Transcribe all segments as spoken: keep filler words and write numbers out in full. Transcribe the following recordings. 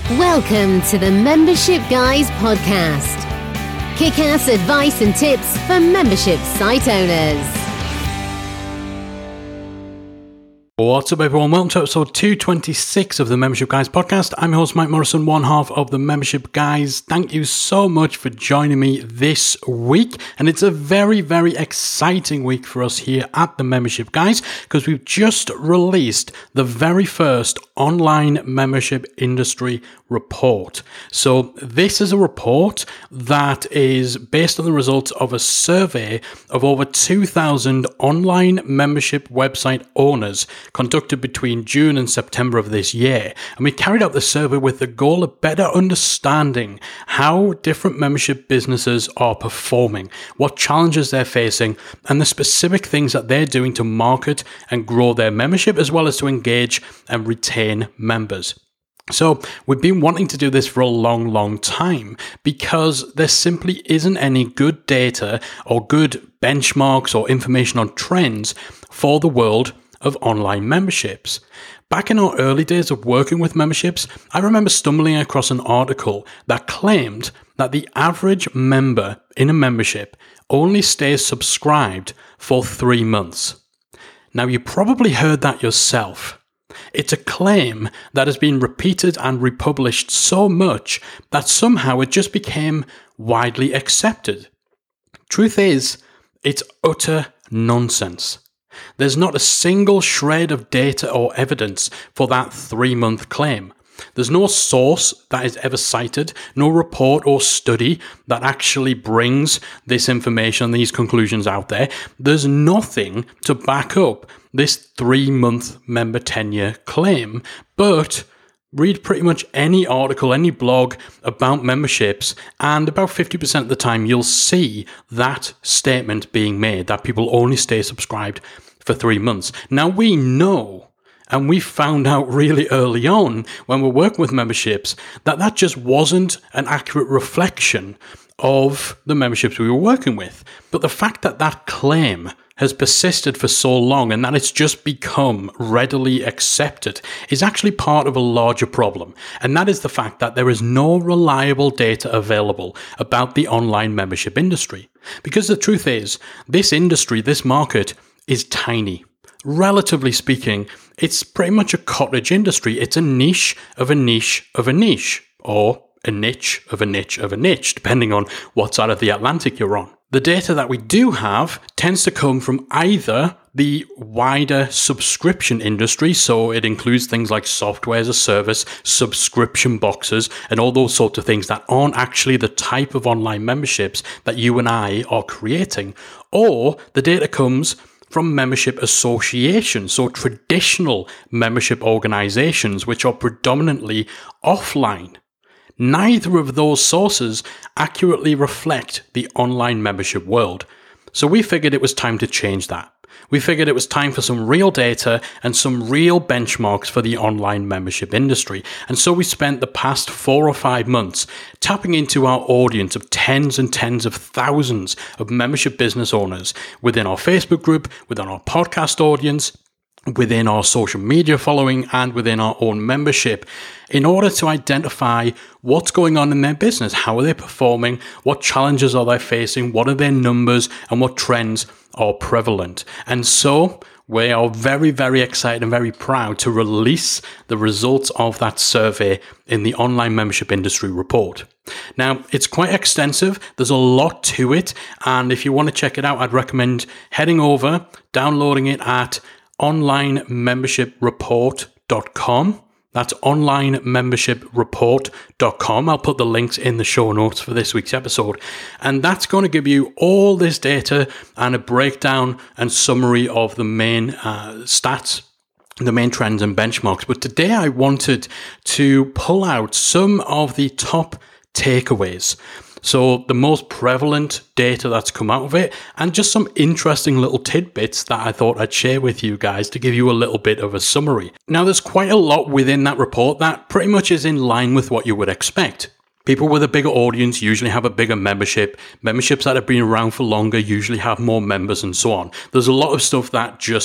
Welcome to the Membership Guys podcast. Kick-ass advice and tips for membership site owners. What's up, everyone? Welcome to episode two twenty-six of the Membership Guys podcast. I'm your host, Mike Morrison, one half of the Membership Guys. Thank you so much for joining me this week. And it's a very, very exciting week for us here at the Membership Guys because we've just released the very first online membership industry report. So this is a report that is based on the results of a survey of over two thousand online membership website owners conducted between June and September of this year. And we carried out the survey with the goal of better understanding how different membership businesses are performing, what challenges they're facing, and the specific things that they're doing to market and grow their membership, as well as to engage and retain members. So we've been wanting to do this for a long, long time because there simply isn't any good data or good benchmarks or information on trends for the world of online memberships. Back in our early days of working with memberships, I remember stumbling across an article that claimed that the average member in a membership only stays subscribed for three months. Now, you probably heard that yourself. It's a claim that has been repeated and republished so much that somehow it just became widely accepted. Truth is, it's utter nonsense. There's not a single shred of data or evidence for that three-month claim. There's no source that is ever cited, no report or study that actually brings this information, these conclusions out there. There's nothing to back up this three-month member tenure claim, but read pretty much any article, any blog about memberships, and about fifty percent of the time you'll see that statement being made, that people only stay subscribed for three months. Now, we know, and we found out really early on when we're working with memberships, that that just wasn't an accurate reflection of the memberships we were working with. But the fact that that claim has persisted for so long and that it's just become readily accepted is actually part of a larger problem. And that is the fact that there is no reliable data available about the online membership industry. Because the truth is, this industry, this market, is tiny. Relatively speaking, it's pretty much a cottage industry. It's a niche of a niche of a niche, or a niche of a niche of a niche, depending on what side of the Atlantic you're on. The data that we do have tends to come from either the wider subscription industry, so it includes things like software as a service, subscription boxes, and all those sorts of things that aren't actually the type of online memberships that you and I are creating, or the data comes from membership associations, so traditional membership organizations, which are predominantly offline. Neither of those sources accurately reflect the online membership world. So we figured it was time to change that. We figured it was time for some real data and some real benchmarks for the online membership industry. And so we spent the past four or five months tapping into our audience of tens and tens of thousands of membership business owners within our Facebook group, within our podcast audience, within our social media following, and within our own membership, in order to identify what's going on in their business. How are they performing? What challenges are they facing? What are their numbers? And what trends are prevalent? And so we are very, very excited and very proud to release the results of that survey in the online membership industry report. Now, it's quite extensive. There's a lot to it. And if you want to check it out, I'd recommend heading over, downloading it at online membership report dot com. That's online membership report dot com. I'll put the links in the show notes for this week's episode. And that's going to give you all this data and a breakdown and summary of the main uh, stats, the main trends and benchmarks. But today I wanted to pull out some of the top takeaways. So the most prevalent data that's come out of it, and just some interesting little tidbits that I thought I'd share with you guys to give you a little bit of a summary. Now, there's quite a lot within that report that pretty much is in line with what you would expect. People with a bigger audience usually have a bigger membership. Memberships that have been around for longer usually have more members and so on. There's a lot of stuff that just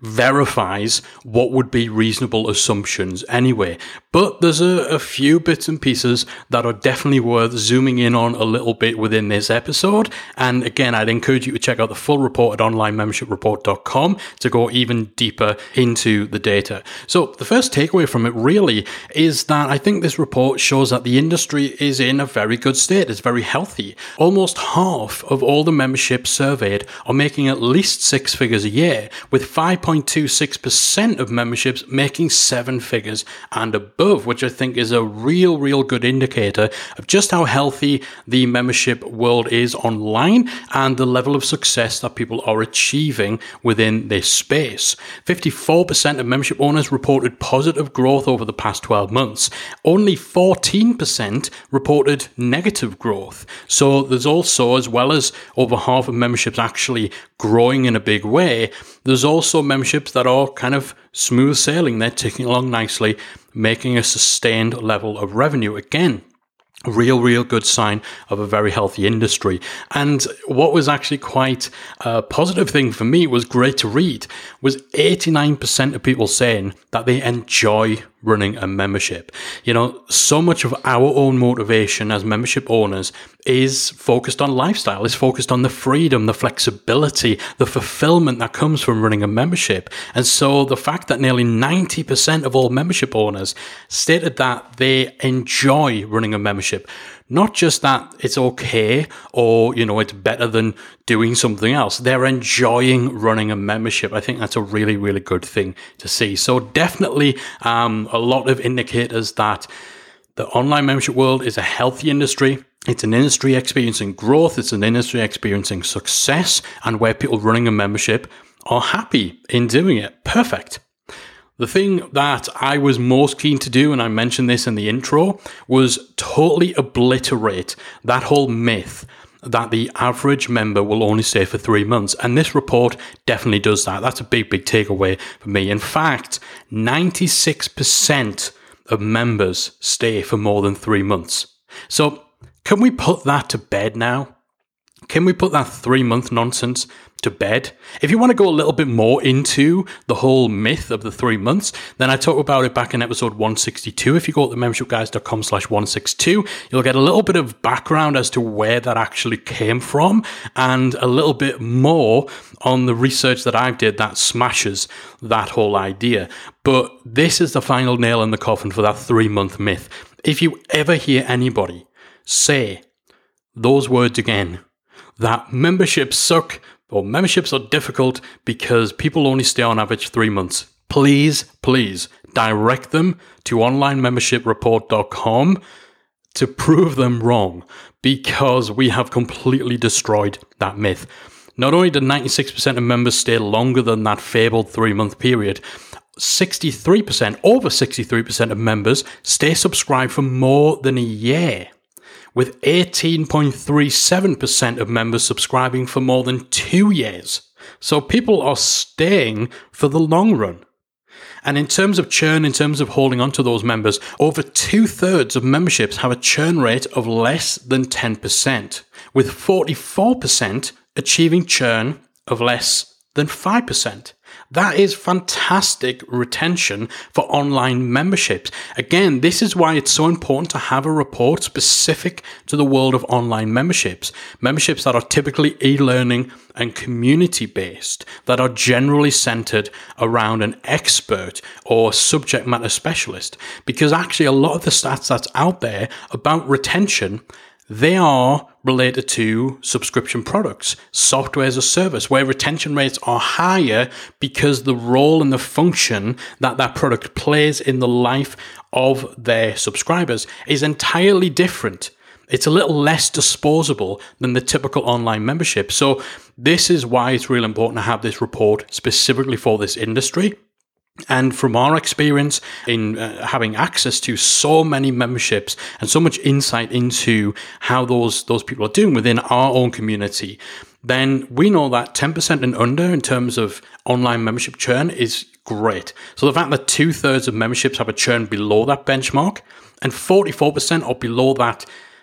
verifies what would be reasonable assumptions anyway. But there's a, a few bits and pieces that are definitely worth zooming in on a little bit within this episode. And again, I'd encourage you to check out the full report at online membership report dot com to go even deeper into the data. So the first takeaway from it really is that I think this report shows that the industry is in a very good state. It's very healthy. Almost half of all the memberships surveyed are making at least six figures a year, with five point two six percent of memberships making seven figures and above, which I think is a real, real good indicator of just how healthy the membership world is online and the level of success that people are achieving within this space. fifty-four percent of membership owners reported positive growth over the past twelve months. Only fourteen percent reported negative growth. So there's also, as well as over half of memberships actually growing in a big way, there's also memberships that are kind of smooth sailing. They're ticking along nicely, making a sustained level of revenue. Again, a real, real good sign of a very healthy industry. And what was actually quite a positive thing for me, was great to read, was eighty-nine percent of people saying that they enjoy running a membership. You know, so much of our own motivation as membership owners is focused on lifestyle, is focused on the freedom, the flexibility, the fulfillment that comes from running a membership. And so the fact that nearly ninety percent of all membership owners stated that they enjoy running a membership, not just that it's okay or, you know, it's better than doing something else. They're enjoying running a membership. I think that's a really, really good thing to see. So definitely um, a lot of indicators that the online membership world is a healthy industry. It's an industry experiencing growth. It's an industry experiencing success, and where people running a membership are happy in doing it. Perfect. The thing that I was most keen to do, and I mentioned this in the intro, was totally obliterate that whole myth that the average member will only stay for three months. And this report definitely does that. That's a big, big takeaway for me. In fact, ninety-six percent of members stay for more than three months. So can we put that to bed now? Can we put that three-month nonsense to bed? If you want to go a little bit more into the whole myth of the three months, then I talk about it back in episode one sixty-two. If you go to the membership guys dot com slash one sixty-two, you'll get a little bit of background as to where that actually came from, and a little bit more on the research that I did that smashes that whole idea. But this is the final nail in the coffin for that three-month myth. If you ever hear anybody say those words again, that memberships suck or memberships are difficult because people only stay on average three months, please, please direct them to online membership report dot com to prove them wrong, because we have completely destroyed that myth. Not only did ninety-six percent of members stay longer than that fabled three-month period, sixty-three percent, over sixty-three percent of members stay subscribed for more than a year, with eighteen point three seven percent of members subscribing for more than two years. So people are staying for the long run. And in terms of churn, in terms of holding on to those members, over two-thirds of memberships have a churn rate of less than ten percent, with forty-four percent achieving churn of less than five percent. That is fantastic retention for online memberships. Again, this is why it's so important to have a report specific to the world of online memberships. Memberships that are typically e-learning and community-based, that are generally centered around an expert or subject matter specialist. Because actually a lot of the stats that's out there about retention, they are related to subscription products, software as a service, where retention rates are higher because the role and the function that that product plays in the life of their subscribers is entirely different. It's a little less disposable than the typical online membership. So this is why it's really important to have this report specifically for this industry. And from our experience in uh, having access to so many memberships and so much insight into how those, those people are doing within our own community, then we know that ten percent and under in terms of online membership churn is great. So the fact that two-thirds of memberships have a churn below that benchmark and forty-four percent are below that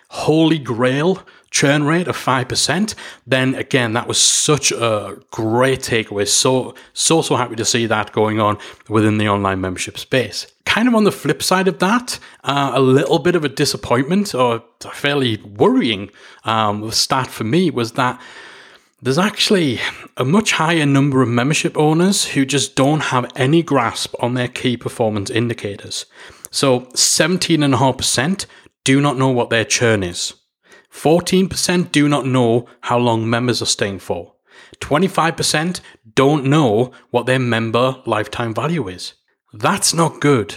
holy grail churn rate of five percent, then again, that was such a great takeaway. So, so, so happy to see that going on within the online membership space. Kind of on the flip side of that, uh, a little bit of a disappointment or a fairly worrying um, stat for me was that there's actually a much higher number of membership owners who just don't have any grasp on their key performance indicators. So seventeen point five percent do not know what their churn is. fourteen percent do not know how long members are staying for. twenty-five percent don't know what their member lifetime value is. That's not good.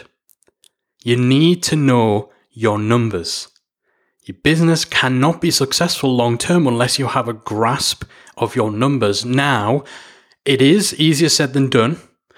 You need to know your numbers. Your business cannot be successful long term unless you have a grasp of your numbers. Now, it is easier said than done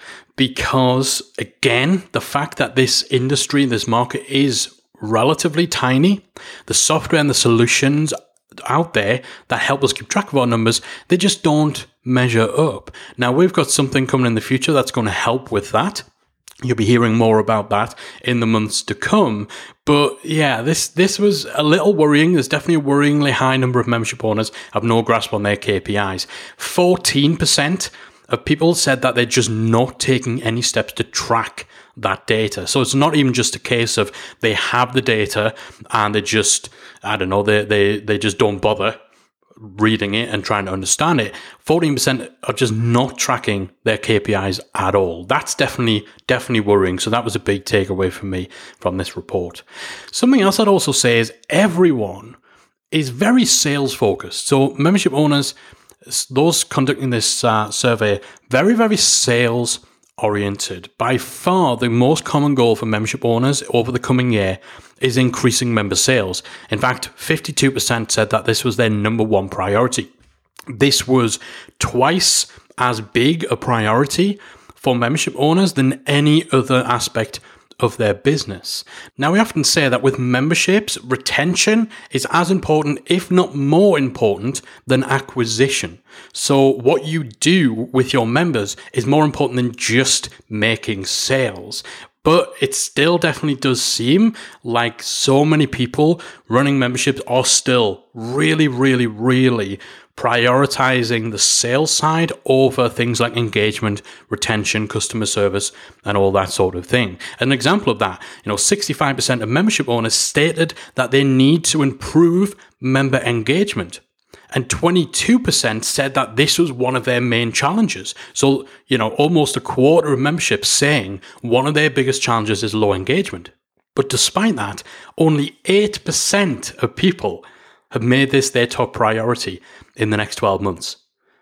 because, again, the fact that this industry, this market is relatively tiny, the software and the solutions out there that help us keep track of our numbers, they just don't measure up. Now, we've got something coming in the future that's going to help with that. You'll be hearing more about that in the months to come. But yeah, this this was a little worrying. There's definitely a worryingly high number of membership owners have no grasp on their K P Is. fourteen percent of people said that they're just not taking any steps to track that data. So it's not even just a case of they have the data and they just, I don't know, they they they just don't bother reading it and trying to understand it. fourteen percent are just not tracking their K P Is at all. That's definitely, definitely worrying. So that was a big takeaway for me from this report. Something else I'd also say is everyone is very sales focused. So membership owners, those conducting this uh, survey, very, very sales oriented. By far, the most common goal for membership owners over the coming year is increasing member sales. In fact, fifty-two percent said that this was their number one priority. This was twice as big a priority for membership owners than any other aspect of their business. Now, we often say that with memberships, retention is as important, if not more important, than acquisition. So what you do with your members is more important than just making sales. But it still definitely does seem like so many people running memberships are still really, really, really prioritizing the sales side over things like engagement, retention, customer service, and all that sort of thing. An example of that, you know, sixty-five percent of membership owners stated that they need to improve member engagement. And twenty-two percent said that this was one of their main challenges. So, you know, almost a quarter of memberships saying one of their biggest challenges is low engagement. But despite that, only eight percent of people have made this their top priority in the next twelve months.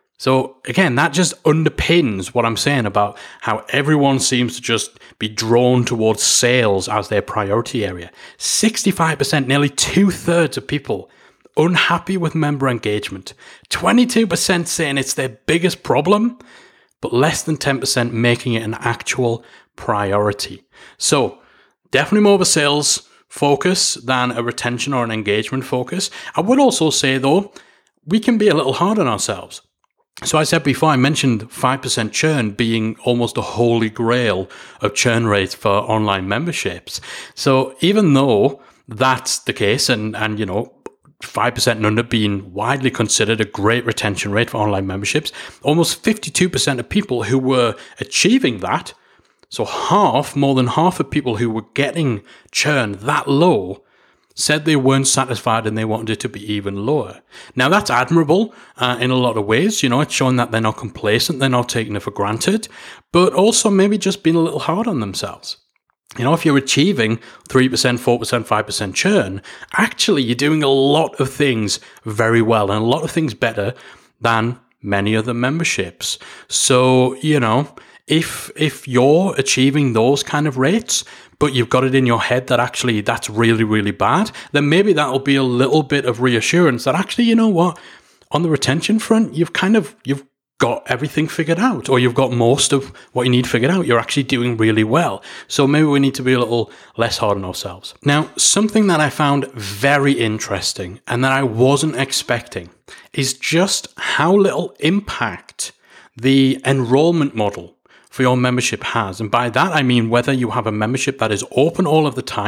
So again, that just underpins what I'm saying about how everyone seems to just be drawn towards sales as their priority area. sixty-five percent, nearly two-thirds of people unhappy with member engagement. twenty-two percent saying it's their biggest problem, but less than ten percent making it an actual priority. So definitely more of a sales focus than a retention or an engagement focus. I would also say, though, we can be a little hard on ourselves. So I said before, I mentioned five percent churn being almost a holy grail of churn rates for online memberships. So even though that's the case, and, and you know, five percent and under being widely considered a great retention rate for online memberships, almost fifty-two percent of people who were achieving that, so half, more than half of people who were getting churn that low, said they weren't satisfied and they wanted it to be even lower. Now, that's admirable uh, in a lot of ways. You know, it's showing that they're not complacent, they're not taking it for granted, but also maybe just being a little hard on themselves. You know, if you're achieving three percent, four percent, five percent churn, actually you're doing a lot of things very well and a lot of things better than many other memberships. So, you know, if if you're achieving those kind of rates, but you've got it in your head that actually that's really, really bad, then maybe that'll be a little bit of reassurance that actually, you know what, on the retention front, you've kind of, you've got everything figured out, or you've got most of what you need figured out. You're actually doing really well. So maybe we need to be a little less hard on ourselves. Now, something that I found very interesting and that I wasn't expecting is just how little impact the enrollment model for your membership has. And by that, I mean whether you have a membership that is open all of the time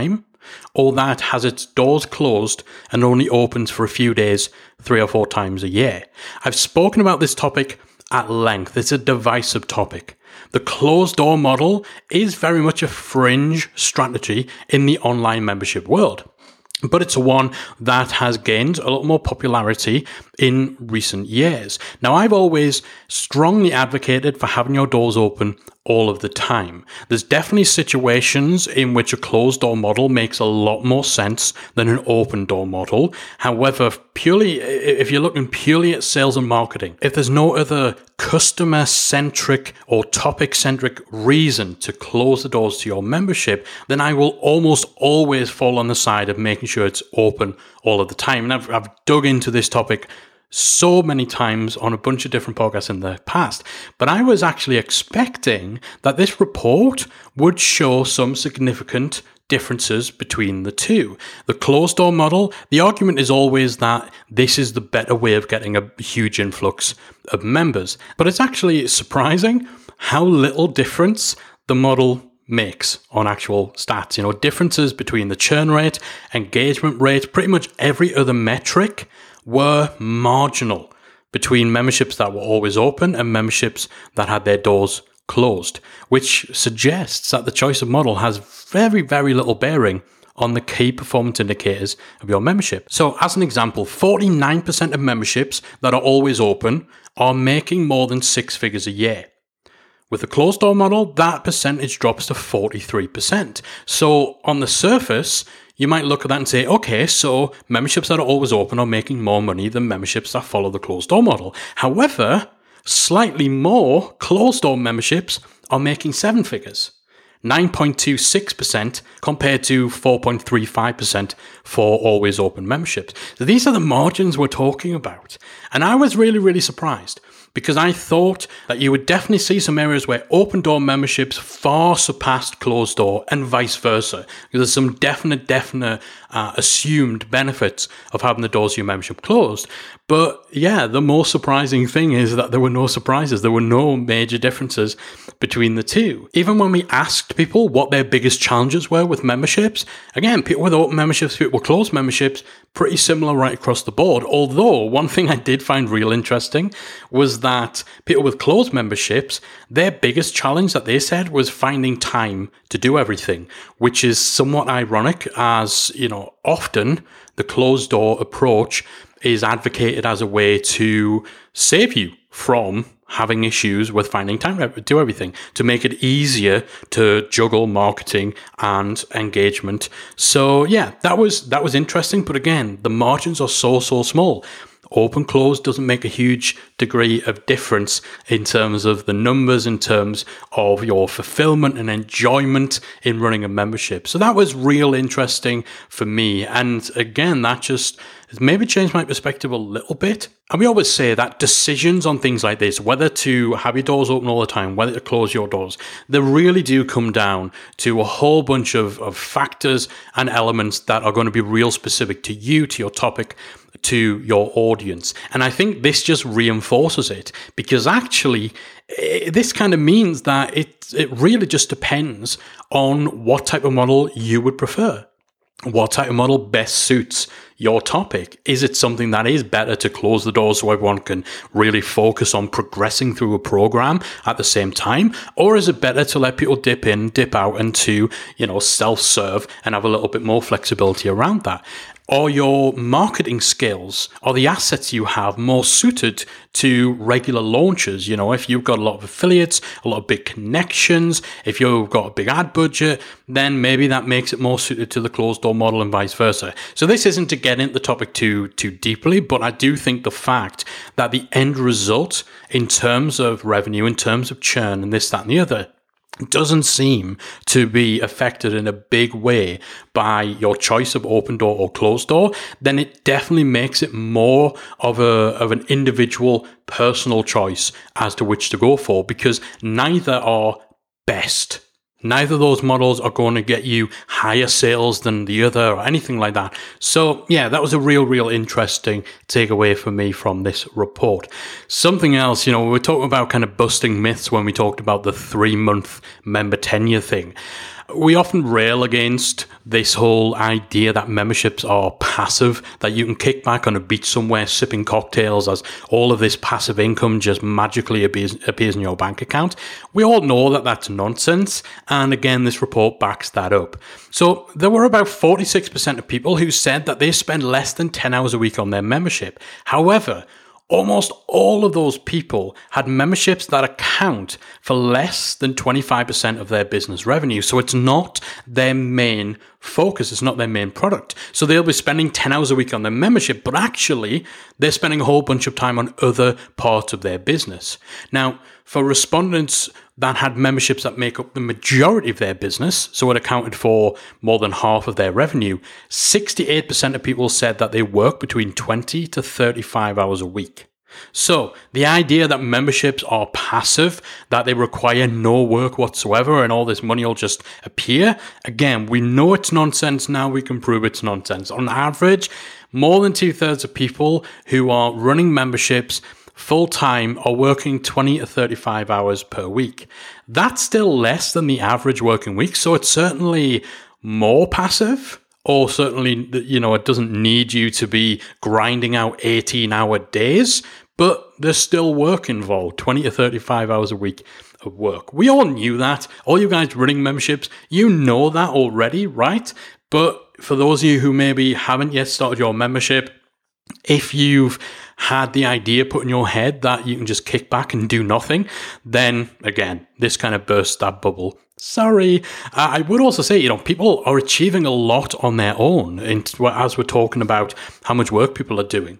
or that has its doors closed and only opens for a few days, three or four times a year. I've spoken about this topic at length. It's a divisive topic. The closed door model is very much a fringe strategy in the online membership world, but it's one that has gained a lot more popularity in recent years. Now, I've always strongly advocated for having your doors open all of the time. There's definitely situations in which a closed door model makes a lot more sense than an open door model. However, purely, if you're looking purely at sales and marketing, if there's no other customer-centric or topic-centric reason to close the doors to your membership, then I will almost always fall on the side of making sure it's open all of the time. And I've, I've dug into this topic so many times on a bunch of different podcasts in the past, but I was actually expecting that this report would show some significant differences between the two. The closed door model, the argument is always that this is the better way of getting a huge influx of members, but it's actually surprising how little difference the model makes on actual stats. You know, differences between the churn rate, engagement rate, pretty much every other metric were marginal between memberships that were always open and memberships that had their doors closed, which suggests that the choice of model has very, very little bearing on the key performance indicators of your membership. So as an example, forty-nine percent of memberships that are always open are making more than six figures a year. With the closed door model, that percentage drops to forty-three percent. So on the surface, you might look at that and say, okay, so memberships that are always open are making more money than memberships that follow the closed door model. However, slightly more closed door memberships are making seven figures, nine point two six percent compared to four point three five percent for always open memberships. So these are the margins we're talking about. And I was really, really surprised, because I thought that you would definitely see some areas where open door memberships far surpassed closed door and vice versa. Because there's some definite, definite uh, assumed benefits of having the doors of your membership closed. But yeah, the most surprising thing is that there were no surprises. There were no major differences between the two. Even when we asked people what their biggest challenges were with memberships, again, people with open memberships, people with closed memberships, pretty similar right across the board. Although one thing I did find real interesting was that people with closed memberships, their biggest challenge that they said was finding time to do everything, which is somewhat ironic, as, you know, often the closed door approach is advocated as a way to save you from having issues with finding time to do everything, to make it easier to juggle marketing and engagement. So yeah, that was that was interesting. But again, the margins are so, so small. Open close doesn't make a huge degree of difference in terms of the numbers, in terms of your fulfillment and enjoyment in running a membership. So that was real interesting for me. And again, that just has maybe changed my perspective a little bit. And we always say that decisions on things like this, whether to have your doors open all the time, whether to close your doors, they really do come down to a whole bunch of, of factors and elements that are going to be real specific to you, to your topic, to your audience. And I think this just reinforces it, because actually this kind of means that it it really just depends on what type of model you would prefer. What type of model best suits your topic? Is it something that is better to close the doors so everyone can really focus on progressing through a program at the same time? Or is it better to let people dip in, dip out, and to, you know, self-serve and have a little bit more flexibility around that? Are your marketing skills, are the assets you have more suited to regular launches? You know, if you've got a lot of affiliates, a lot of big connections, if you've got a big ad budget, then maybe that makes it more suited to the closed door model and vice versa. So this isn't to get into the topic too, too deeply, but I do think the fact that the end result in terms of revenue, in terms of churn and this, that, and the other, doesn't seem to be affected in a big way by your choice of open door or closed door, then it definitely makes it more of a of an individual personal choice as to which to go for, because neither are best. Neither of those models are going to get you higher sales than the other or anything like that. So yeah, that was a real, real interesting takeaway for me from this report. Something else, you know, we were talking about kind of busting myths when we talked about the three month member tenure thing. We often rail against this whole idea that memberships are passive, that you can kick back on a beach somewhere sipping cocktails as all of this passive income just magically appears, appears in your bank account. We all know that that's nonsense, and again, this report backs that up. So there were about forty-six percent of people who said that they spend less than ten hours a week on their membership. However, almost all of those people had memberships that account for less than twenty-five percent of their business revenue. So it's not their main focus. It's not their main product. So they'll be spending ten hours a week on their membership, but actually they're spending a whole bunch of time on other parts of their business. Now, for respondents that had memberships that make up the majority of their business, so it accounted for more than half of their revenue, sixty-eight percent of people said that they work between twenty to thirty-five hours a week. So the idea that memberships are passive, that they require no work whatsoever and all this money will just appear, again, we know it's nonsense. Now we can prove it's nonsense. On average, more than two-thirds of people who are running memberships full-time are working twenty to thirty-five hours per week. That's still less than the average working week, so it's certainly more passive, or certainly, you know, it doesn't need you to be grinding out eighteen-hour days, but there's still work involved, twenty to thirty-five hours a week of work. We all knew that. All you guys running memberships, you know that already, right? But for those of you who maybe haven't yet started your membership, if you've had the idea put in your head that you can just kick back and do nothing, then again, this kind of bursts that bubble. Sorry. Uh, I would also say, you know, people are achieving a lot on their own in, as we're talking about how much work people are doing.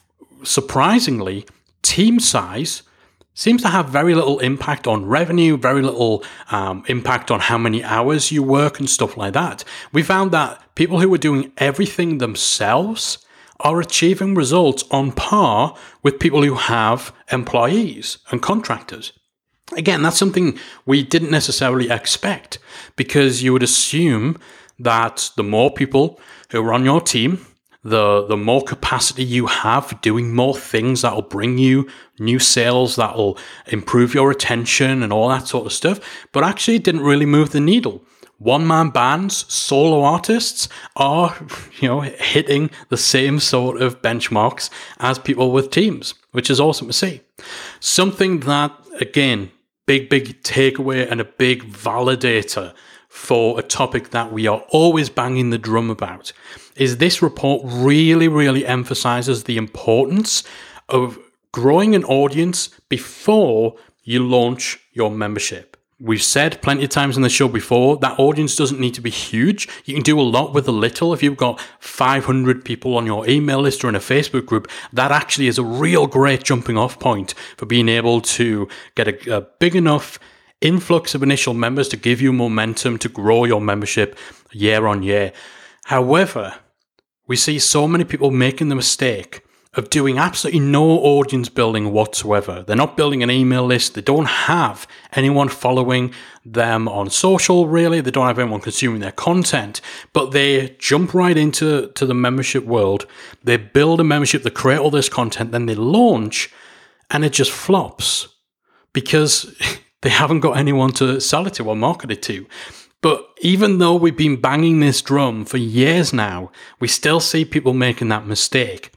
Surprisingly, team size seems to have very little impact on revenue, very little um, impact on how many hours you work and stuff like that. We found that people who were doing everything themselves are achieving results on par with people who have employees and contractors. Again, that's something we didn't necessarily expect, because you would assume that the more people who are on your team, the, the more capacity you have for doing more things that will bring you new sales, that will improve your retention and all that sort of stuff. But actually, it didn't really move the needle. One-man bands, solo artists are, you know, hitting the same sort of benchmarks as people with teams, which is awesome to see. Something that, again, big, big takeaway and a big validator for a topic that we are always banging the drum about, is this report really, really emphasizes the importance of growing an audience before you launch your membership. We've said plenty of times in the show before, that audience doesn't need to be huge. You can do a lot with a little. If you've got five hundred people on your email list or in a Facebook group, that actually is a real great jumping off point for being able to get a, a big enough influx of initial members to give you momentum to grow your membership year on year. However, we see so many people making the mistake of doing absolutely no audience building whatsoever. They're not building an email list. They don't have anyone following them on social, really. They don't have anyone consuming their content, but they jump right into to the membership world. They build a membership, they create all this content, then they launch, and it just flops because they haven't got anyone to sell it to or market it to. But even though we've been banging this drum for years now, we still see people making that mistake.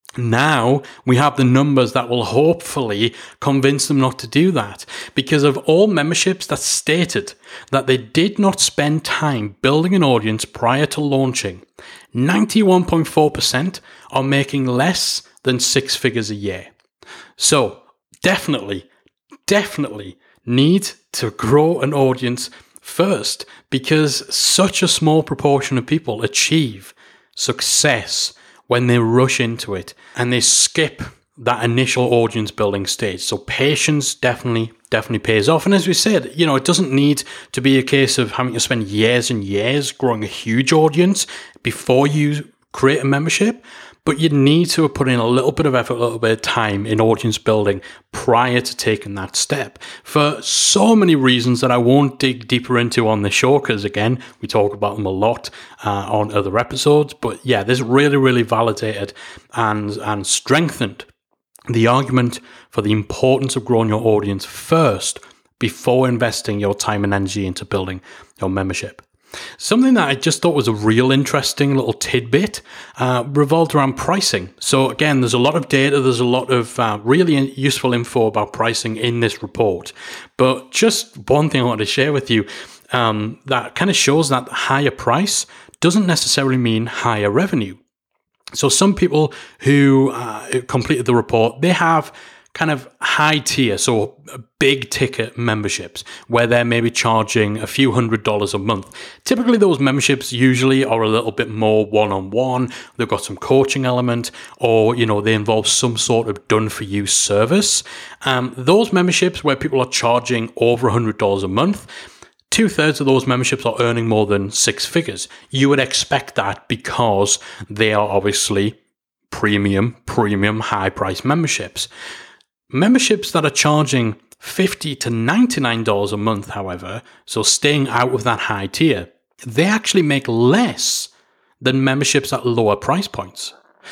Now we have the numbers that will hopefully convince them not to do that, because of all memberships that stated that they did not spend time building an audience prior to launching, ninety-one point four percent are making less than six figures a year. So definitely, definitely need to grow an audience first, because such a small proportion of people achieve success when they rush into it and they skip that initial audience building stage. So patience definitely, definitely pays off. And as we said, you know, it doesn't need to be a case of having to spend years and years growing a huge audience before you create a membership, but you need to put in a little bit of effort, a little bit of time in audience building prior to taking that step for so many reasons that I won't dig deeper into on the show, because again, we talk about them a lot uh, on other episodes. But yeah, this really, really validated and, and strengthened the argument for the importance of growing your audience first before investing your time and energy into building your membership. Something that I just thought was a real interesting little tidbit uh, revolved around pricing. So again, there's a lot of data, there's a lot of uh, really useful info about pricing in this report. But just one thing I wanted to share with you um, that kind of shows that higher price doesn't necessarily mean higher revenue. So some people who uh, completed the report, they have kind of high tier, so big ticket memberships where they're maybe charging a few hundred dollars a month. Typically those memberships usually are a little bit more one-on-one. They've got some coaching element, or, you know, they involve some sort of done for you service. Um, those memberships where people are charging over a hundred dollars a month, two thirds of those memberships are earning more than six figures. You would expect that because they are obviously premium, premium high price memberships. Memberships that are charging fifty to ninety-nine dollars a month, however, so staying out of that high tier, they actually make less than memberships at lower price points.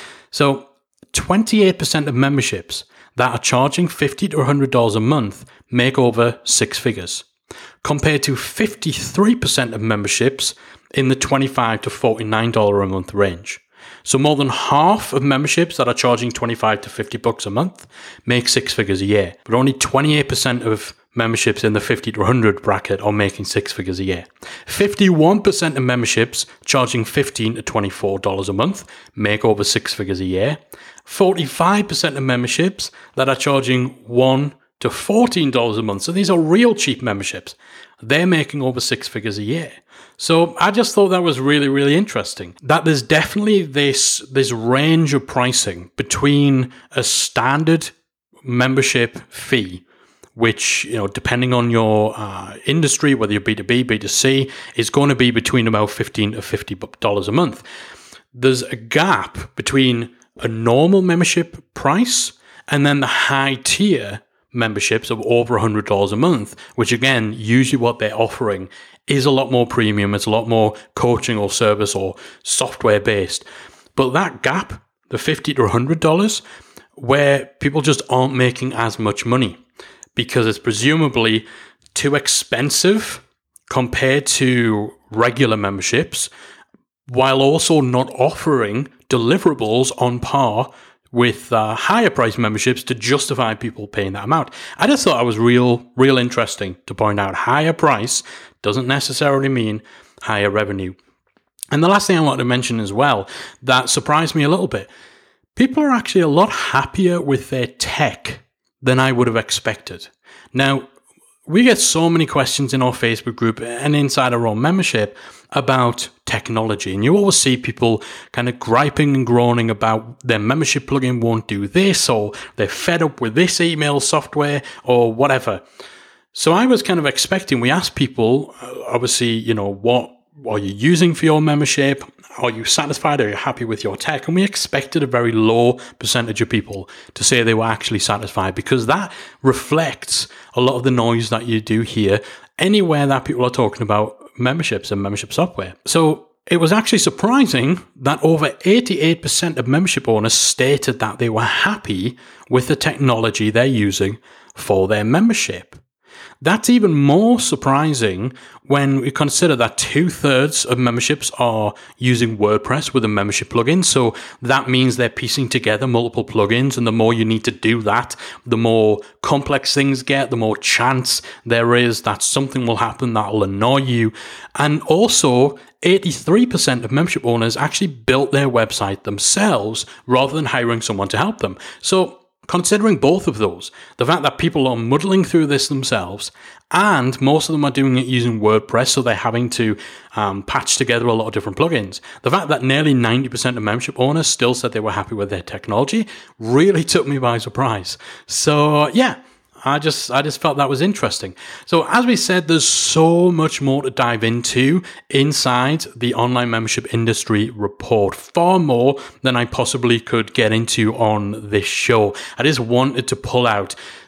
So twenty-eight percent of memberships that are charging fifty to one hundred dollars a month make over six figures, compared to fifty-three percent of memberships in the twenty-five to forty-nine dollars a month range. So more than half of memberships that are charging twenty-five to fifty bucks a month make six figures a year, but only twenty-eight percent of memberships in the fifty to one hundred bracket are making six figures a year. fifty-one percent of memberships charging fifteen to twenty-four dollars a month make over six figures a year. forty-five percent of memberships that are charging one to fourteen dollars a month, so these are real cheap memberships, they're making over six figures a year. So I just thought that was really, really interesting, that there's definitely this, this range of pricing between a standard membership fee, which, you know, depending on your uh, industry, whether you're B two B, B two C, is going to be between about fifteen to fifty dollars a month. There's a gap between a normal membership price and then the high tier memberships of over one hundred dollars a month, which again, usually what they're offering is a lot more premium. It's a lot more coaching or service or software based. But that gap, the fifty to one hundred dollars, where people just aren't making as much money because it's presumably too expensive compared to regular memberships, while also not offering deliverables on par with uh, higher price memberships to justify people paying that amount. I just thought it was real, real interesting to point out higher price doesn't necessarily mean higher revenue. And the last thing I wanted to mention as well that surprised me a little bit, people are actually a lot happier with their tech than I would have expected. Now, we get so many questions in our Facebook group and inside our own membership about technology. And you always see people kind of griping and groaning about their membership plugin won't do this, or they're fed up with this email software or whatever. So I was kind of expecting, we asked people, obviously, you know, what are you using for your membership? Are you satisfied? Are you happy with your tech? And we expected a very low percentage of people to say they were actually satisfied, because that reflects a lot of the noise that you do hear anywhere that people are talking about memberships and membership software. So it was actually surprising that over eighty-eight percent of membership owners stated that they were happy with the technology they're using for their membership. That's even more surprising when we consider that two-thirds of memberships are using WordPress with a membership plugin. So that means they're piecing together multiple plugins, and the more you need to do that, the more complex things get, the more chance there is that something will happen that will annoy you. And also, eighty-three percent of membership owners actually built their website themselves rather than hiring someone to help them. So considering both of those, the fact that people are muddling through this themselves, and most of them are doing it using WordPress, so they're having to um, patch together a lot of different plugins. The fact that nearly ninety percent of membership owners still said they were happy with their technology really took me by surprise. So yeah, I just I just felt that was interesting. So as we said, there's so much more to dive into inside the online membership industry report, far more than I possibly could get into on this show. I just wanted to pull out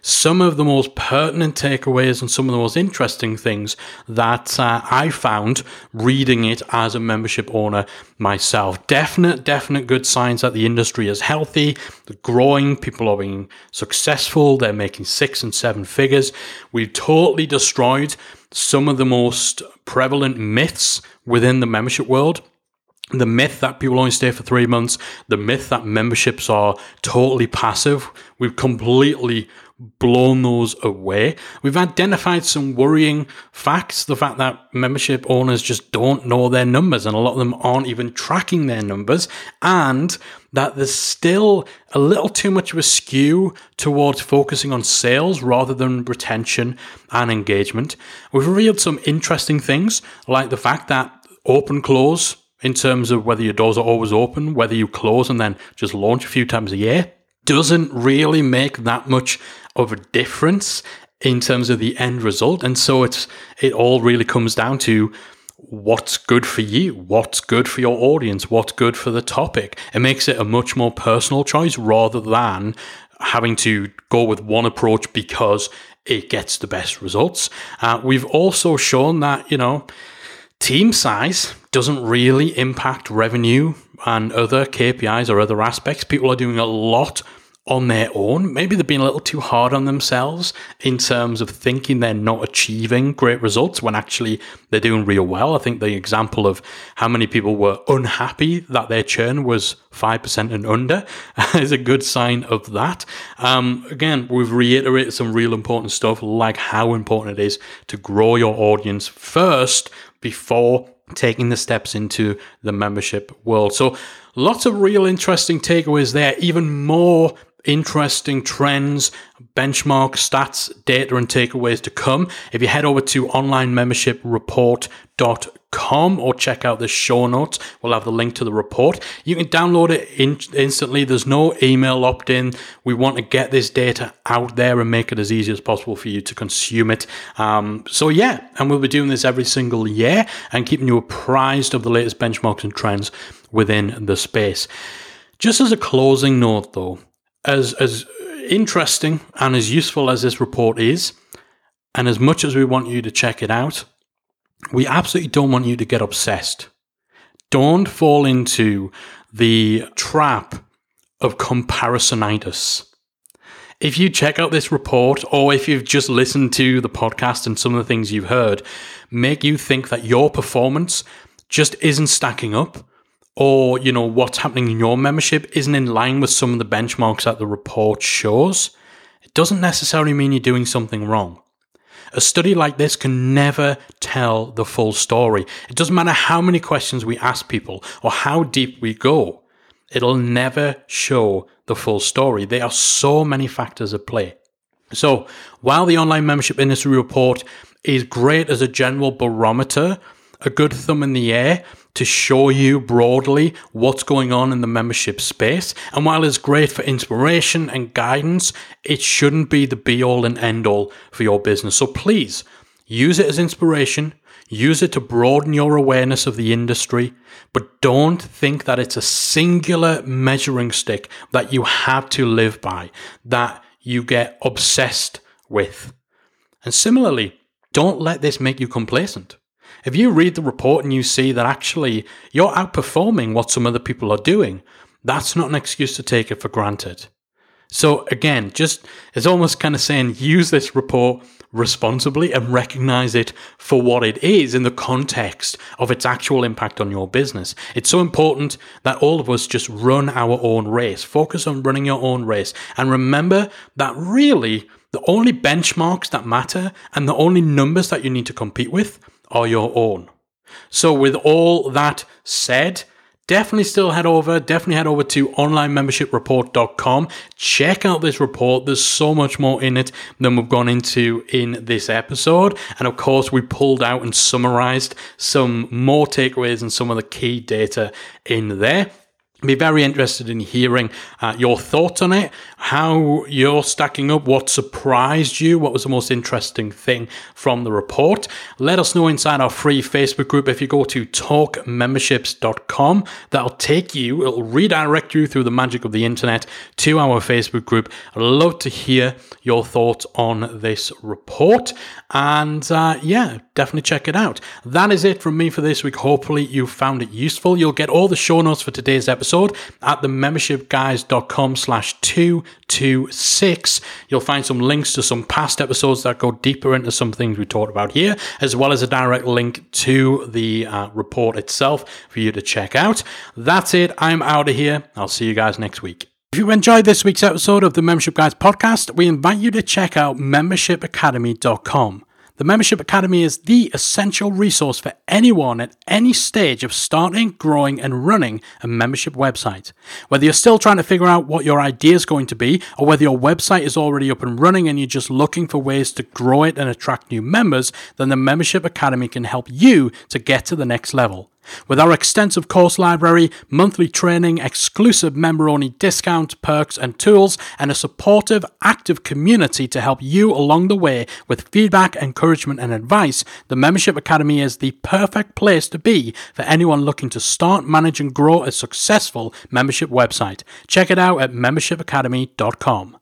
some of the most pertinent takeaways and some of the most interesting things that uh, I found reading it as a membership owner myself. Definite, definite good signs that the industry is healthy, they're growing, people are being successful, they're making six and seven figures. We've totally destroyed some of the most prevalent myths within the membership world. The myth that people only stay for three months, the myth that memberships are totally passive, we've completely blown those away. We've identified some worrying facts, the fact that membership owners just don't know their numbers and a lot of them aren't even tracking their numbers, and that there's still a little too much of a skew towards focusing on sales rather than retention and engagement. We've revealed some interesting things like the fact that open close, in terms of whether your doors are always open, whether you close and then just launch a few times a year, doesn't really make that much of a difference in terms of the end result. And so it's it all really comes down to what's good for you, what's good for your audience, what's good for the topic. It makes it a much more personal choice rather than having to go with one approach because it gets the best results. Uh, we've also shown that, you know, team size doesn't really impact revenue and other K P Is or other aspects. People are doing a lot on their own. Maybe they're being a little too hard on themselves in terms of thinking they're not achieving great results when actually they're doing real well. I think the example of how many people were unhappy that their churn was five percent and under is a good sign of that. Um, again, we've reiterated some real important stuff, like how important it is to grow your audience first before taking the steps into the membership world. So lots of real interesting takeaways there, even more interesting trends, benchmark stats, data, and takeaways to come. If you head over to online membership report dot com or check out the show notes, we'll have the link to the report. You can download it in- instantly. There's no email opt-in. We want to get this data out there and make it as easy as possible for you to consume it. Um, so yeah, and we'll be doing this every single year and keeping you apprised of the latest benchmarks and trends within the space. Just as a closing note though, as as interesting and as useful as this report is, and as much as we want you to check it out, we absolutely don't want you to get obsessed. Don't fall into the trap of comparisonitis. If you check out this report, or if you've just listened to the podcast and some of the things you've heard make you think that your performance just isn't stacking up, or, you know, what's happening in your membership isn't in line with some of the benchmarks that the report shows, it doesn't necessarily mean you're doing something wrong. A study like this can never tell the full story. It doesn't matter how many questions we ask people or how deep we go. It'll never show the full story. There are so many factors at play. So while the online membership industry report is great as a general barometer, a good thumb in the air to show you broadly what's going on in the membership space, and while it's great for inspiration and guidance, it shouldn't be the be-all and end-all for your business. So please, use it as inspiration, use it to broaden your awareness of the industry, but don't think that it's a singular measuring stick that you have to live by, that you get obsessed with. And similarly, don't let this make you complacent. If you read the report and you see that actually you're outperforming what some other people are doing, that's not an excuse to take it for granted. So again, just it's almost kind of saying use this report responsibly and recognize it for what it is in the context of its actual impact on your business. It's so important that all of us just run our own race, focus on running your own race, and remember that really the only benchmarks that matter and the only numbers that you need to compete with are your own. So with all that said, definitely still head over, definitely head over to online membership report dot com. Check out this report. There's so much more in it than we've gone into in this episode. And of course, we pulled out and summarized some more takeaways and some of the key data in there. I'd be very interested in hearing uh, your thoughts on it, how you're stacking up, what surprised you, what was the most interesting thing from the report. Let us know inside our free Facebook group. If you go to talk memberships dot com, that'll take you, it'll redirect you through the magic of the internet to our Facebook group. I'd love to hear your thoughts on this report. And uh, yeah, definitely check it out. That is it from me for this week. Hopefully you found it useful. You'll get all the show notes for today's episode at the membership guys dot com slash two two six. You'll find some links to some past episodes that go deeper into some things we talked about here, as well as a direct link to the uh, report itself for you to check out. That's it. I'm out of here. I'll see you guys next week. If you enjoyed this week's episode of the Membership Guys podcast, we invite you to check out membership academy dot com. The Membership Academy is the essential resource for anyone at any stage of starting, growing, and running a membership website. Whether you're still trying to figure out what your idea is going to be, or whether your website is already up and running and you're just looking for ways to grow it and attract new members, then the Membership Academy can help you to get to the next level. With our extensive course library, monthly training, exclusive member-only discounts, perks, and tools, and a supportive, active community to help you along the way with feedback, encouragement, and advice, the Membership Academy is the perfect place to be for anyone looking to start, manage, and grow a successful membership website. Check it out at membership academy dot com.